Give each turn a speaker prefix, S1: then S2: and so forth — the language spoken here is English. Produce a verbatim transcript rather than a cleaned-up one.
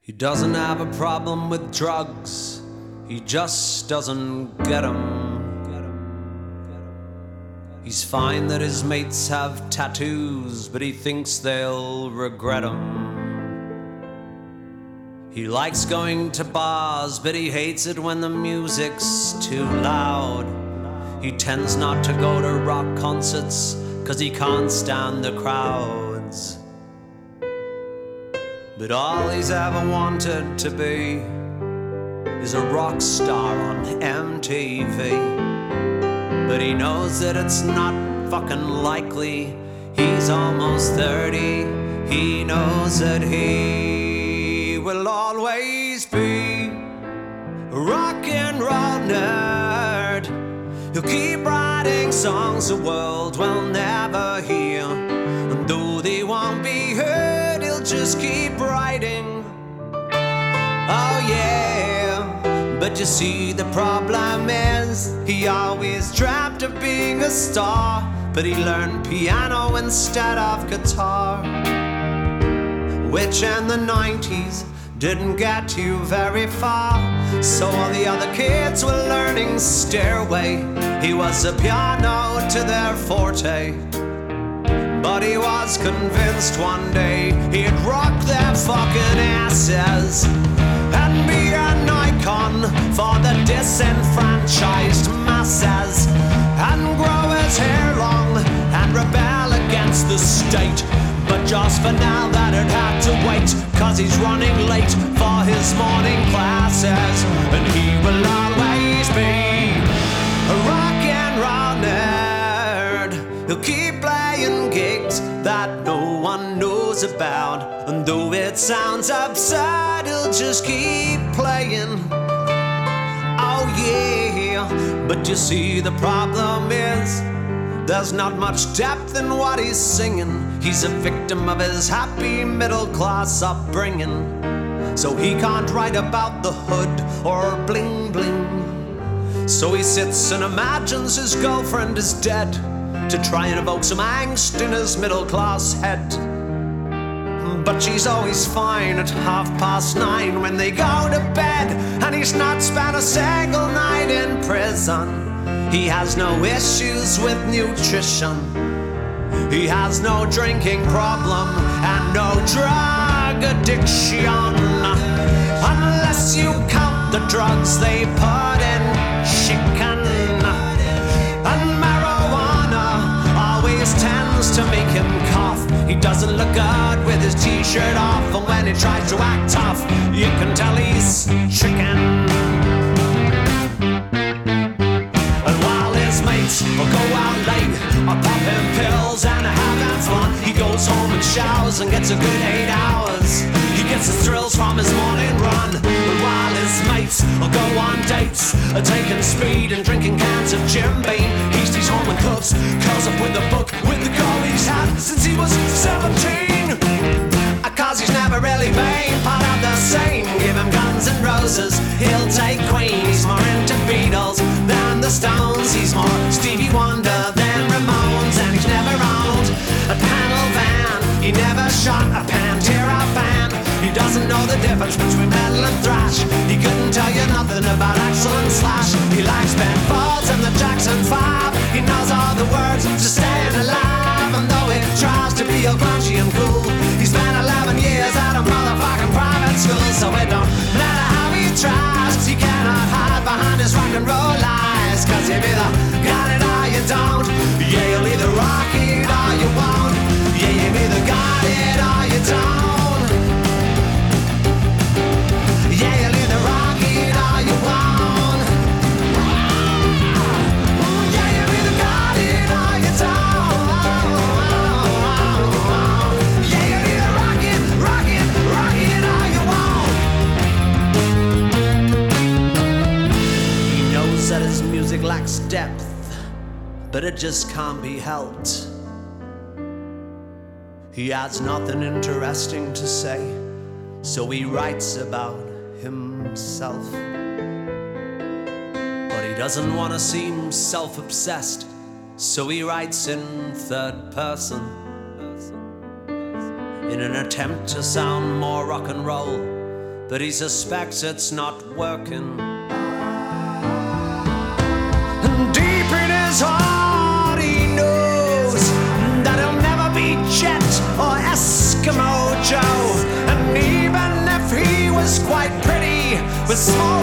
S1: He doesn't have a problem with drugs, he just doesn't get 'em. He's fine that his mates have tattoos, but he thinks they'll regret 'em. He likes going to bars, but he hates it when the music's too loud. He tends not to go to rock concerts, 'cause he can't stand the crowds. But all he's ever wanted to be is a rock star on M T V. But he knows that it's not fucking likely. He's almost thirty. He knows that he will always be a rock and roll nerd. He'll keep writing songs the world will never hear. And though they won't be heard, he'll just keep writing. Oh yeah. But you see, the problem is he always dreamt of being a star, but he learned piano instead of guitar, which in the nineties didn't get you very far. So all the other kids were learning Stairway. He was a piano to their forte, but he was convinced one day he'd rock their fucking asses and be an icon for the disenfranchised masses, and grow his hair long and rebel against the state. But just for now that it had to wait, 'cause he's running late for his morning classes. And he will always be a rock and roll nerd. He'll keep playing gigs that no one knows about, and though it sounds absurd, he'll just keep playing. Oh yeah. But you see, the problem is there's not much depth in what he's singing. He's a victim of his happy middle-class upbringing, so he can't write about the hood or bling bling. So he sits and imagines his girlfriend is dead, to try and evoke some angst in his middle-class head. But she's always fine at half past nine when they go to bed, and he's not spent a single night in prison. He has no issues with nutrition. He has no drinking problem and no drug addiction, unless you count the drugs they put in chicken. And marijuana always tends to make him cough. He doesn't look good with his t-shirt off, and when he tries to act tough, you can tell he's chicken. Or go out late, or popping pills and having fun. He goes home and showers and gets a good eight hours. He gets his thrills from his morning run. But while his mates will go on dates, are taking speed and drinking cans of Jim Beam, he stays home and cooks, curls up with a book with the girl he's had since he was seventeen. Cause he's never really been part of the same. Give him Guns N' Roses, he'll take Queen. He's more into Beatles than the Stones. He's more Stevie Wonder than Ramones. And he's never owned a panel van. He never shot a Pantera band. He doesn't know the difference between metal and thrash. He couldn't tell you nothing about Axl and Slash. He likes Ben Folds and the Jackson five. He knows all the words to staying alive, and though he tries to be all grungy and cool, he spent eleven years at a motherfucking private school. So it don't matter how he tries, he cannot hide behind his rock and roll lies. 'Cause you've either got it or you don't. Yeah, you'll either rock it or you won't. Yeah, you've either got it or you don't. Yeah, you'll either rock it or you won't. Yeah, you've either got it or you don't. Yeah, you'll either rock it, rock it, rock it or you won't. He knows that his music lacks depth, but it just can't be helped. He has nothing interesting to say, so he writes about himself. But he doesn't want to seem self-obsessed, so he writes in third person, in an attempt to sound more rock and roll. but he suspects it's not working. And deep in his heart he knows that he'll never be Jet or Eskimo Joe. And even if he was quite pretty with small